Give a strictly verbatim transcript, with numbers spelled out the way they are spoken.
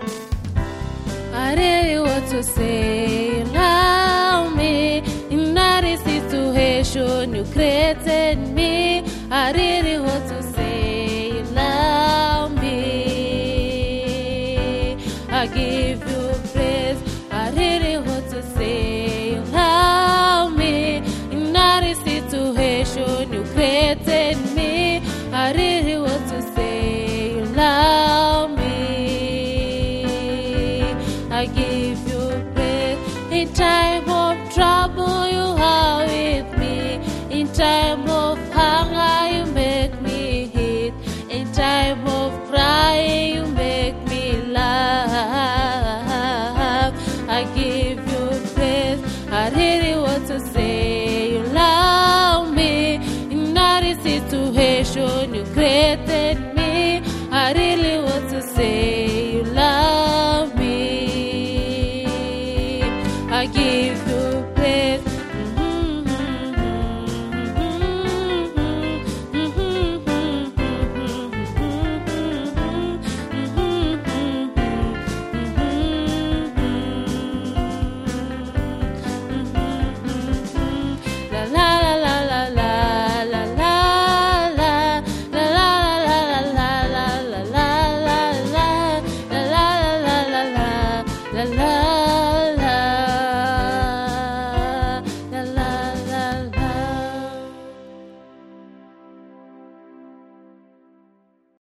I really want to say you love me. In every situation you created me. I really want to say you love me. I give you praise. I really want to say you love me. In every situation you created me. I really want to say you love me. I give you praise. In time of trouble you are with me. In time of hunger you make me eat. In time of crying you make me laugh. I give you praise. I really want to say you love me. In every situation you created me. I really want to say